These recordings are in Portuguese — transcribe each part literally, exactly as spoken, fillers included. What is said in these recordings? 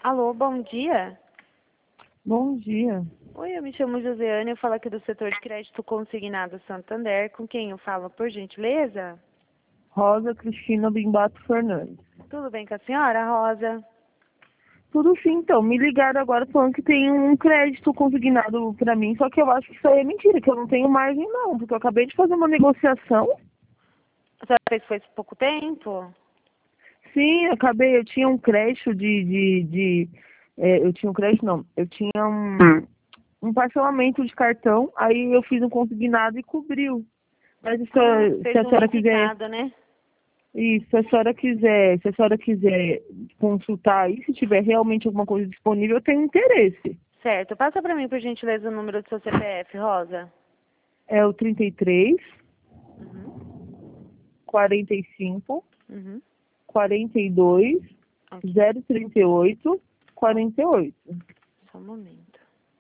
Alô, bom dia. Bom dia. Oi, eu me chamo Josiane, eu falo aqui do setor de crédito consignado Santander. Com quem eu falo, por gentileza? Rosa Cristina Bimbato Fernandes. Tudo bem com a senhora, Rosa? Tudo sim, então. Me ligaram agora falando que tem um crédito consignado para mim, só que eu acho que isso aí é mentira, que eu não tenho margem não, porque eu acabei de fazer uma negociação. A senhora fez faz pouco tempo? Sim, eu acabei, eu tinha um crédito de, de, de é, eu tinha um crédito não, eu tinha um, um parcelamento de cartão, aí eu fiz um consignado e cobriu. Mas se Ah, a, se fez a um senhora quiser, limitado, né? isso, se a senhora quiser, se a senhora quiser consultar aí, se tiver realmente alguma coisa disponível, eu tenho interesse. Certo. Passa pra mim, por gentileza, o número do seu C P F, Rosa. É o trinta e três, Uhum. quarenta e cinco, Uhum. quarenta e dois, Ok. zero trinta e oito, quarenta e oito. Só um momento.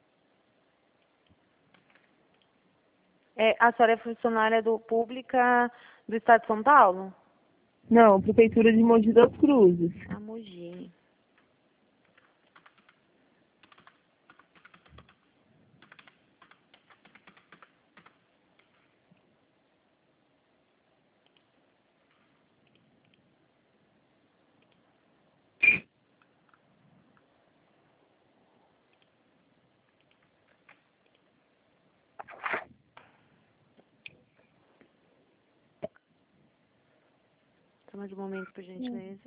É, a senhora é funcionária do Pública do Estado de São Paulo? Não, Prefeitura de Mogi das Cruzes. A Mogi. Só mais um momento, por gentileza.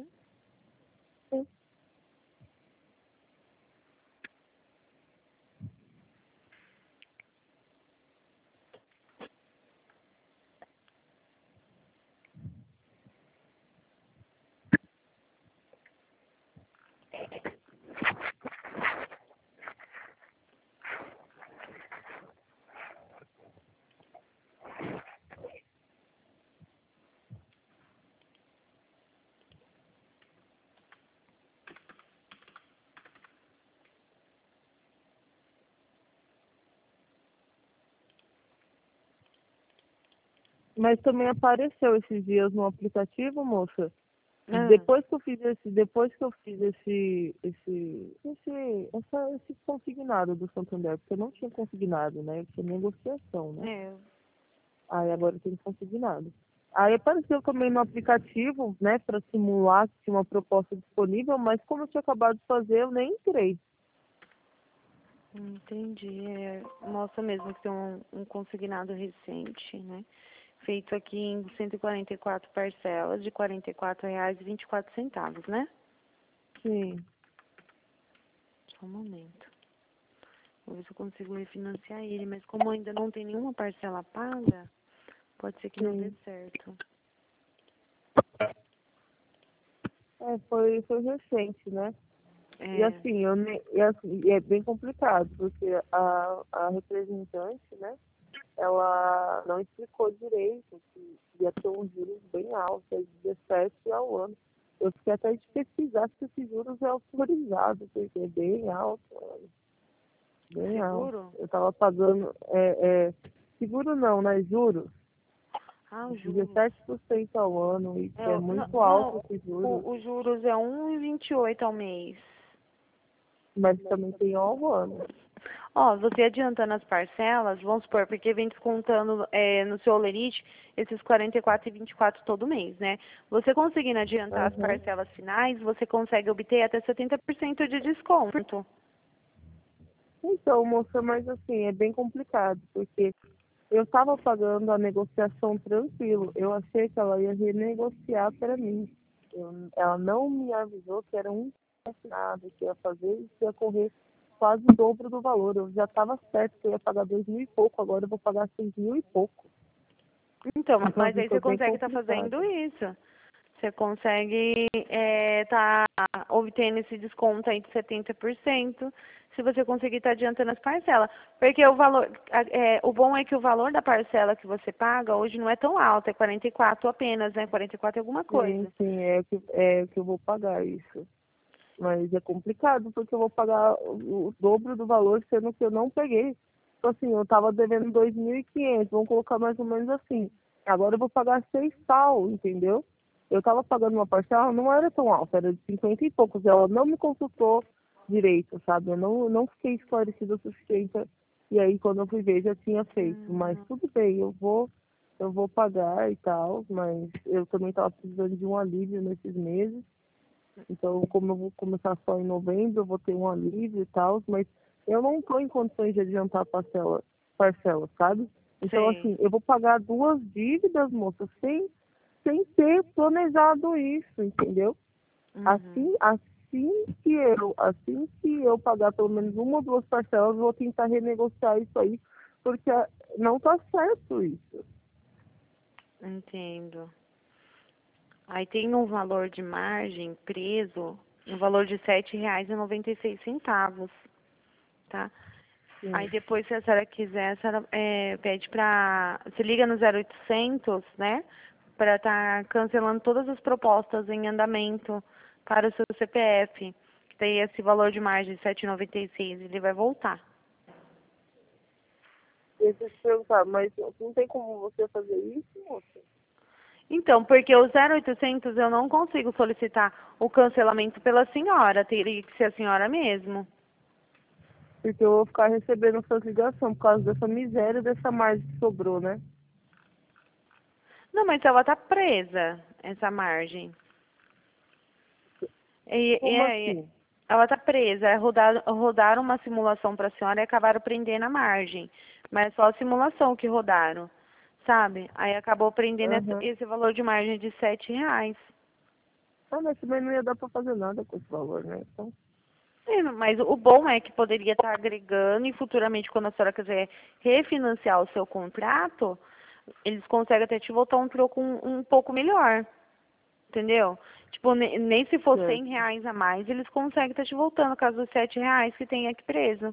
Mas também apareceu esses dias no aplicativo, moça. Ah, Depois que eu fiz esse, depois que eu fiz esse, esse, esse, essa, esse consignado do Santander, porque eu não tinha consignado, né? Eu tinha negociação, né? é. Aí agora eu tenho consignado. Aí apareceu também no aplicativo, né, para simular que tinha uma proposta disponível, mas como eu tinha acabado de fazer, eu nem entrei. Entendi. É, mostra mesmo que tem um, um consignado recente, né? Feito aqui em cento e quarenta e quatro parcelas de quarenta e quatro reais e vinte e quatro centavos, né? Sim, Só um momento. Vou ver se eu consigo refinanciar ele, mas como ainda não tem nenhuma parcela paga, pode ser que não dê sim. certo. É, foi, foi recente, né? E É, assim, eu ne- e assim, e é bem complicado, porque a, a representante, né, ela não explicou direito que ia ter um juros bem alto, é dezessete ao ano. Eu fiquei até de pesquisar se esse juros é autorizado, porque é bem alto, olha, bem alto. seguro? Eu estava pagando, é, é, seguro não, né, juros, Ah, os juros. dezessete por cento ao ano, e É, é não, muito alto não, esse juros, o, os juros é um vírgula vinte e oito ao mês. mas também tem ao ano. Ó, você adiantando as parcelas, vamos supor, porque vem descontando é, no seu Olerite esses quarenta e quatro e vinte e quatro todo mês, né? Você conseguindo adiantar as Aham. parcelas finais, você consegue obter até setenta por cento de desconto. Então, moça, mas assim, é bem complicado, porque eu estava pagando a negociação tranquilo. Eu achei que ela ia renegociar para mim. Eu- ela não me avisou que era um assinado, que ia fazer e que ia correr quase o dobro do valor. Eu já estava certo que eu ia pagar dois mil e pouco, agora eu vou pagar seis mil e pouco. Então, Então, mas assim, aí você foi bem consegue estar complicado. fazendo isso. Você consegue estar obtendo esse desconto aí de setenta por cento se você conseguir estar adiantando as parcelas. Porque o valor, a- é, o bom é que o valor da parcela que você paga hoje não é tão alto, é quarenta e quatro apenas, né? quarenta e quatro é alguma Sim, coisa. sim, é que, é que eu vou pagar isso. Mas é complicado, porque eu vou pagar o, o dobro do valor, sendo que eu não peguei. Então, assim, eu tava devendo dois mil e quinhentos, vamos colocar mais ou menos assim. Agora eu vou pagar seis pau, entendeu? Eu tava pagando uma parcela, não era tão alta, era de cinquenta e poucos. Ela não me consultou, direito, sabe? Eu não, não fiquei esclarecida o suficiente. E aí, quando eu fui ver, já tinha feito. Mas Hum, tudo bem, eu vou, eu vou pagar e tal, mas eu também estava precisando de um alívio nesses meses. Então, como eu vou começar só em novembro, eu vou ter um alívio e tal, mas eu não estou em condições de adiantar a parcela, parcela, sabe? Então, sei. assim, eu vou pagar duas dívidas, moça, sem, sem ter planejado isso, entendeu? Uhum. Assim, assim que eu, assim que eu pagar pelo menos uma ou duas parcelas, eu vou tentar renegociar isso aí, porque ah, não tá certo isso. Entendo. Aí tem um valor de margem preso, no valor de sete reais e noventa e seis centavos, tá? Aí Sim. depois, se a senhora quiser, a senhora é, pede pra... Se liga no zero oitocentos, né? Para estar cancelando todas as propostas em andamento para o seu C P F. Que tem esse valor de margem de sete reais e noventa e seis, ele vai voltar. Deixa eu te perguntar, mas não tem como você fazer isso, moça? Então, porque o zero oitocentos eu não consigo solicitar o cancelamento pela senhora, teria que ser a senhora mesmo. Porque eu vou ficar recebendo essas ligações por causa dessa miséria dessa margem que sobrou, né? Não, mas ela tá presa, essa margem. E, e Como é- assim? ela tá presa. É rodar, rodaram uma simulação para a senhora e acabaram prendendo a margem. Mas só a simulação que rodaram, sabe? Aí acabou prendendo esse, Aham. esse valor de margem de sete reais. Ah, mas também não ia dar pra fazer nada com esse valor, né? Então, É, mas o bom é que poderia estar agregando e futuramente, quando a senhora quiser refinanciar o seu contrato, eles conseguem até te voltar um troco um, um pouco melhor, entendeu? Tipo, ne- nem se for cem certo. reais a mais, eles conseguem estar te voltando, caso dos sete reais que tem aqui preso.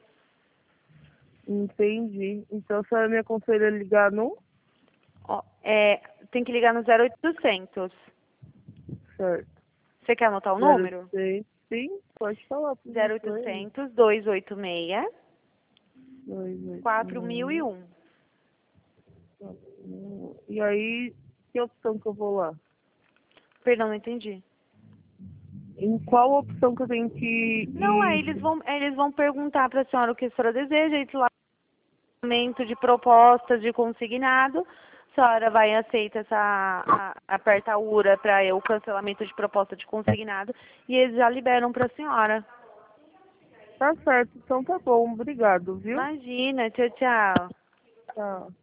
Entendi. Então, a senhora me aconselha a ligar no? Ó, é, tem que ligar no zero oitocentos. Certo. Você quer anotar o Zero número? seis, sim, pode falar por zero isso aí. oitocentos, dois oito seis, Dois, oito, quatro mil e meio, um. quatro, meio. E aí, que opção que eu vou lá? Perdão, não entendi. Em qual opção que eu tenho que Não, aí ir? eles vão, eles vão perguntar para a senhora o que a senhora deseja, e lá aumento de propostas de consignado. A senhora vai aceitar essa, a, aperta a URA para o cancelamento de proposta de consignado e eles já liberam para a senhora. Tá certo, então tá bom. Obrigado, viu? Imagina, tchau, tchau. Tchau.